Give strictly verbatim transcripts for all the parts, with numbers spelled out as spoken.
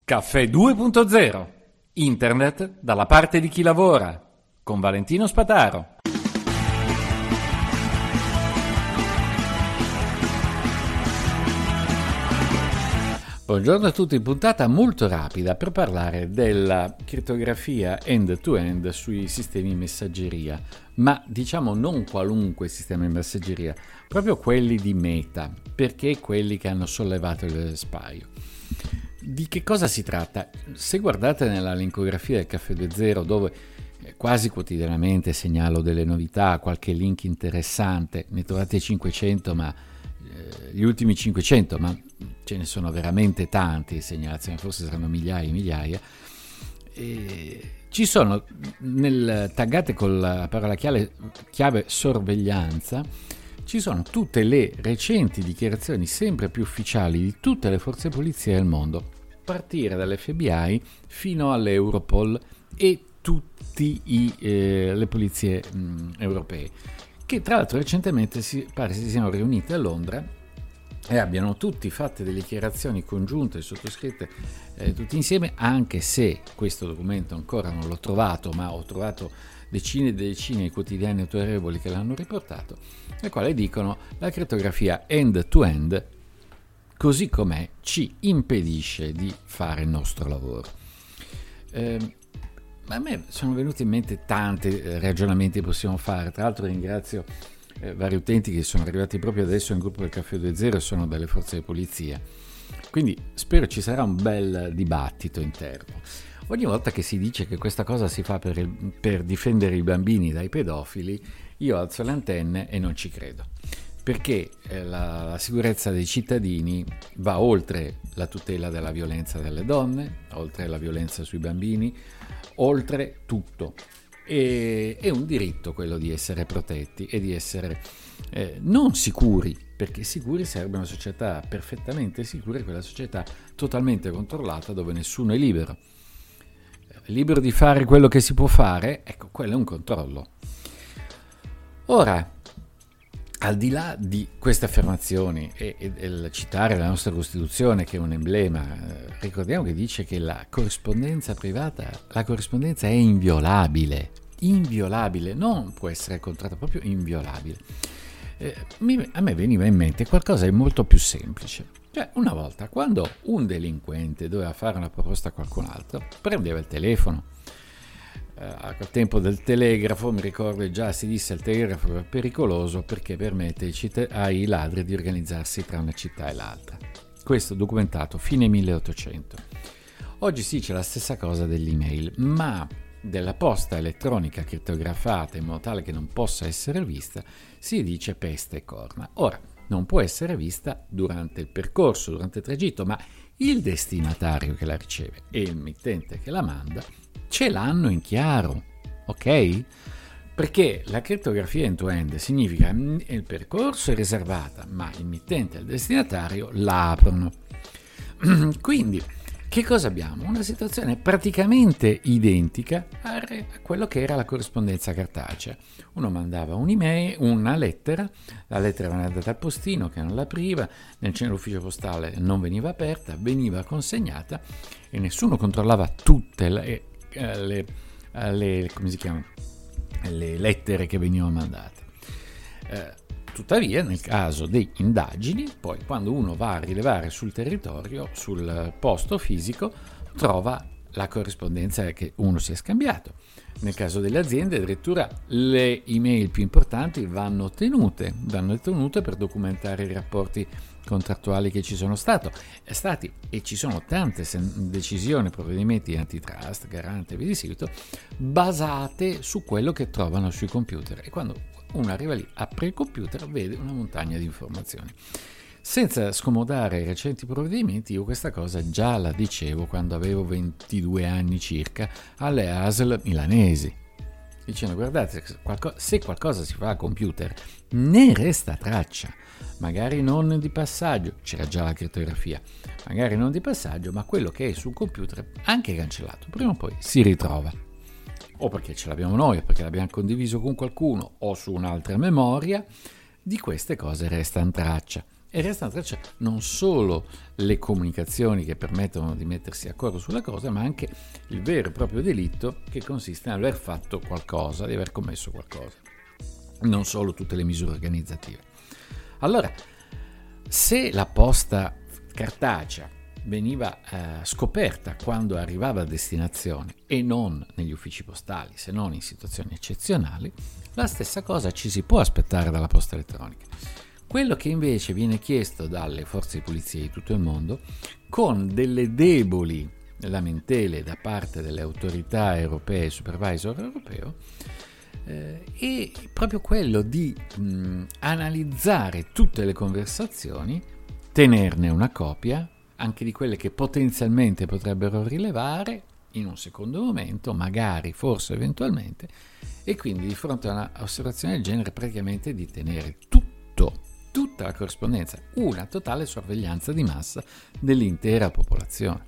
Caffè due punto zero. Internet dalla parte di chi lavora. Con Valentino Spataro. Buongiorno a tutti, puntata molto rapida per parlare della crittografia end-to-end sui sistemi messaggeria, ma diciamo non qualunque sistema di messaggeria, proprio quelli di Meta, perché quelli che hanno sollevato il spaio. Di che cosa si tratta? Se guardate nella linkografia del Caffè due punto zero, dove quasi quotidianamente segnalo delle novità, qualche link interessante, ne trovate cinquecento, ma eh, gli ultimi cinquecento, ma ce ne sono veramente tanti segnalazioni, forse saranno migliaia e migliaia. E ci sono nel, taggate con la parola chiave, chiave sorveglianza, ci sono tutte le recenti dichiarazioni sempre più ufficiali di tutte le forze polizie del mondo, partire dall'F B I fino all'Europol e tutte eh, le polizie mh, europee, che tra l'altro recentemente si pare si siano riunite a Londra e abbiano tutti fatto delle dichiarazioni congiunte sottoscritte eh, tutti insieme, anche se questo documento ancora non l'ho trovato, ma ho trovato decine e decine di quotidiani autorevoli che l'hanno riportato, nel quale dicono: la crittografia end-to-end così com'è ci impedisce di fare il nostro lavoro. Eh, a me sono venuti in mente tanti ragionamenti che possiamo fare. Tra l'altro ringrazio eh, vari utenti che sono arrivati proprio adesso in gruppo del Caffè due punto zero e sono dalle forze di polizia, quindi spero ci sarà un bel dibattito interno. Ogni volta che si dice che questa cosa si fa per, il, per difendere i bambini dai pedofili, io alzo le antenne e non ci credo, perché eh, la, la sicurezza dei cittadini va oltre la tutela della violenza delle donne, oltre la violenza sui bambini, oltre tutto. E, è un diritto quello di essere protetti e di essere eh, non sicuri, perché sicuri sarebbe una società perfettamente sicura, quella società totalmente controllata dove nessuno è libero. Libero di fare quello che si può fare, ecco, quello è un controllo. Ora, al di là di queste affermazioni e, e, e il citare la nostra Costituzione, che è un emblema, eh, ricordiamo che dice che la corrispondenza privata, la corrispondenza è inviolabile, inviolabile, non può essere contratta, proprio inviolabile. Eh, mi, a me veniva in mente qualcosa di molto più semplice. Cioè, una volta, quando un delinquente doveva fare una proposta a qualcun altro, prendeva il telefono. Uh, a quel tempo del telegrafo, mi ricordo già si disse il telegrafo è pericoloso perché permette ai, citt- ai ladri di organizzarsi tra una città e l'altra. Questo documentato fine milleottocento. Oggi sì, c'è la stessa cosa dell'email, ma della posta elettronica crittografata in modo tale che non possa essere vista si dice peste e corna. Ora, non può essere vista durante il percorso, durante il tragitto, ma il destinatario che la riceve e il mittente che la manda ce l'hanno in chiaro, ok? Perché la crittografia end-to-end significa che il percorso è riservata, ma il mittente e il destinatario la aprono. Quindi, che cosa abbiamo? Una situazione praticamente identica a quello che era la corrispondenza cartacea. Uno mandava un'email, una lettera, la lettera veniva andata al postino che non l'apriva, nel centro ufficio postale non veniva aperta, veniva consegnata e nessuno controllava tutte le, le, le, come si chiama? Le lettere che venivano mandate. Eh, Tuttavia, nel caso di indagini, poi quando uno va a rilevare sul territorio, sul posto fisico, trova la corrispondenza che uno si è scambiato. Nel caso delle aziende, addirittura le email più importanti vanno tenute, vanno tenute per documentare i rapporti contrattuali che ci sono stato, è stati e ci sono tante decisioni, provvedimenti antitrust, garante e via di seguito, basate su quello che trovano sui computer. E quando uno arriva lì, apre il computer, vede una montagna di informazioni. Senza scomodare i recenti provvedimenti, io questa cosa già la dicevo quando avevo ventidue anni circa alle A S L milanesi, dicendo: guardate, se qualcosa si fa a computer ne resta traccia, magari non di passaggio, c'era già la crittografia, magari non di passaggio, ma quello che è sul computer, anche cancellato, prima o poi si ritrova. O perché ce l'abbiamo noi, o perché l'abbiamo condiviso con qualcuno, o su un'altra memoria, di queste cose resta in traccia. e restano tracciate non solo le comunicazioni che permettono di mettersi d'accordo sulla cosa, ma anche il vero e proprio delitto che consiste nell'aver fatto qualcosa, di aver commesso qualcosa, non solo tutte le misure organizzative. Allora, se la posta cartacea veniva eh, scoperta quando arrivava a destinazione e non negli uffici postali, se non in situazioni eccezionali, la stessa cosa ci si può aspettare dalla posta elettronica. Quello che invece viene chiesto dalle forze di polizia di tutto il mondo, con delle deboli lamentele da parte delle autorità europee e supervisor europeo, eh, è proprio quello di mh, analizzare tutte le conversazioni, tenerne una copia, anche di quelle che potenzialmente potrebbero rilevare in un secondo momento, magari, forse, eventualmente, e quindi di fronte a un'osservazione del genere praticamente di tenere tutto, tutta la corrispondenza, una totale sorveglianza di massa dell'intera popolazione.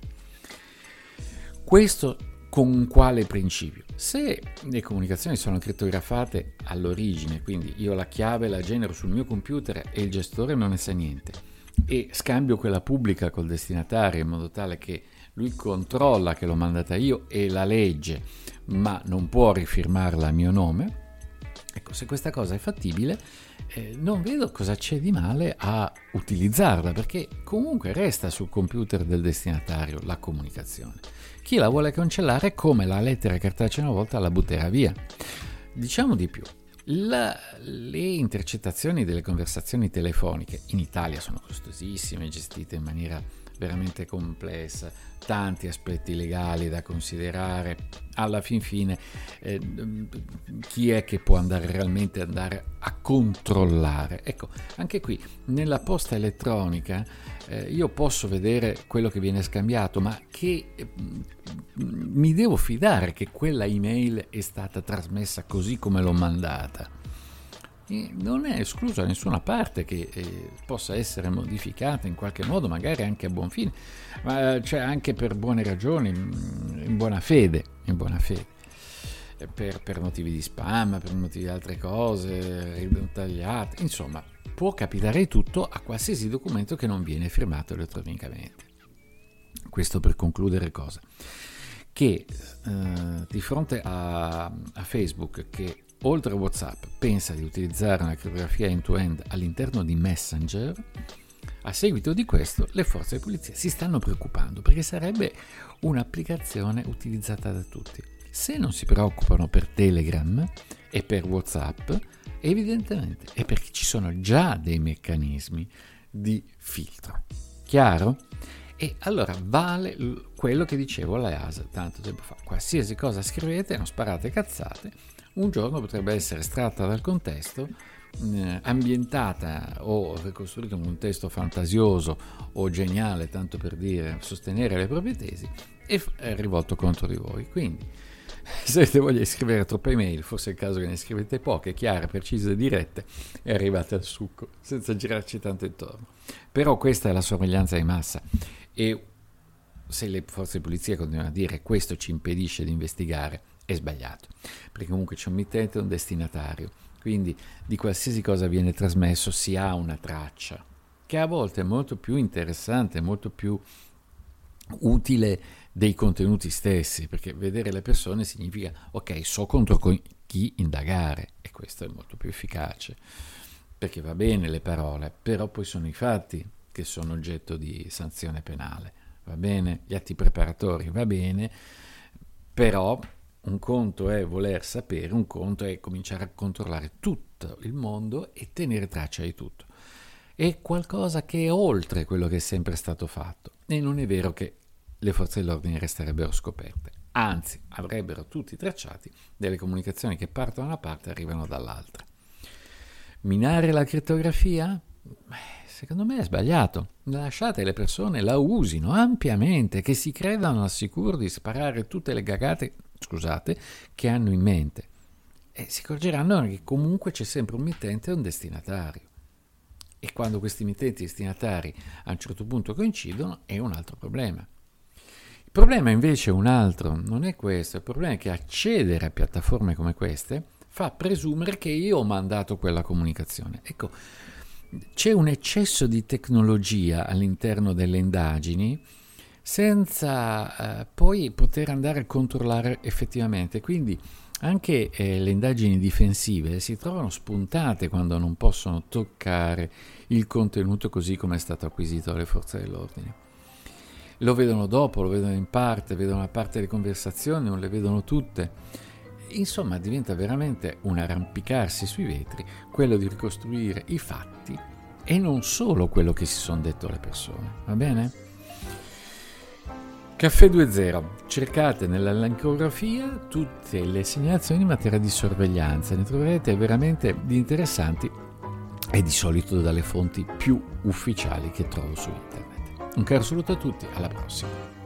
Questo con quale principio? Se le comunicazioni sono crittografate all'origine, quindi io la chiave la genero sul mio computer e il gestore non ne sa niente, e scambio quella pubblica col destinatario in modo tale che lui controlla che l'ho mandata io e la legge, ma non può rifirmarla a mio nome. Ecco, se questa cosa è fattibile, eh, non vedo cosa c'è di male a utilizzarla, perché comunque resta sul computer del destinatario la comunicazione. Chi la vuole cancellare, come la lettera cartacea una volta, la butterà via. Diciamo di più. La, le intercettazioni delle conversazioni telefoniche in Italia sono costosissime, gestite in maniera veramente complessa, tanti aspetti legali da considerare. Alla fin fine eh, chi è che può andare realmente andare a controllare? Ecco, anche qui nella posta elettronica eh, io posso vedere quello che viene scambiato, ma che eh, mi devo fidare che quella email è stata trasmessa così come l'ho mandata. E non è escluso da nessuna parte che eh, possa essere modificata in qualche modo, magari anche a buon fine, ma cioè anche per buone ragioni, in buona fede, in buona fede, per, per motivi di spam, per motivi di altre cose, ritagliate, insomma, può capitare tutto a qualsiasi documento che non viene firmato elettronicamente. Questo per concludere cosa? Che eh, di fronte a, a Facebook, che oltre a WhatsApp pensa di utilizzare una crittografia end-to-end all'interno di Messenger, a seguito di questo le forze di polizia si stanno preoccupando, perché sarebbe un'applicazione utilizzata da tutti. Se non si preoccupano per Telegram e per WhatsApp, evidentemente è perché ci sono già dei meccanismi di filtro. Chiaro? E allora vale quello che dicevo alla E A S A tanto tempo fa: qualsiasi cosa scrivete, non sparate cazzate, un giorno potrebbe essere estratta dal contesto, eh, ambientata o ricostruita in un contesto fantasioso o geniale, tanto per dire, sostenere le proprie tesi, e f- è rivolto contro di voi. Quindi, se avete voglia di scrivere troppe email, forse è il caso che ne scrivete poche, chiare, precise e dirette, e arrivate al succo, senza girarci tanto intorno. Però questa è la sorveglianza di massa, e se le forze di polizia continuano a dire questo ci impedisce di investigare, è sbagliato, perché comunque c'è un mittente e un destinatario, quindi di qualsiasi cosa viene trasmesso si ha una traccia, che a volte è molto più interessante, molto più utile dei contenuti stessi, perché vedere le persone significa ok, so contro chi indagare, e questo è molto più efficace, perché va bene le parole, però poi sono i fatti che sono oggetto di sanzione penale, va bene, gli atti preparatori, va bene, però un conto è voler sapere, un conto è cominciare a controllare tutto il mondo e tenere traccia di tutto. È qualcosa che è oltre quello che è sempre stato fatto, e non è vero che le forze dell'ordine resterebbero scoperte, anzi avrebbero tutti tracciati delle comunicazioni che partono da una parte e arrivano dall'altra. Minare la crittografia? Beh, secondo me è sbagliato. Lasciate le persone la usino ampiamente, che si credano al sicuro di sparare tutte le cagate, scusate, che hanno in mente, e si accorgeranno che comunque c'è sempre un mittente e un destinatario, e quando questi mittenti e destinatari a un certo punto coincidono è un altro problema. Il problema invece è un altro, non è questo, il problema è che accedere a piattaforme come queste fa presumere che io ho mandato quella comunicazione. Ecco, c'è un eccesso di tecnologia all'interno delle indagini senza eh, poi poter andare a controllare effettivamente. Quindi anche eh, le indagini difensive si trovano spuntate quando non possono toccare il contenuto così come è stato acquisito dalle forze dell'ordine. Lo vedono dopo, lo vedono in parte, vedono una parte delle conversazioni, non le vedono tutte. Insomma, diventa veramente un arrampicarsi sui vetri quello di ricostruire i fatti e non solo quello che si sono detto le persone, va bene? Caffè due zero, cercate nella lancografia tutte le segnalazioni in materia di sorveglianza, ne troverete veramente di interessanti e di solito dalle fonti più ufficiali che trovo su internet. Un caro saluto a tutti, alla prossima.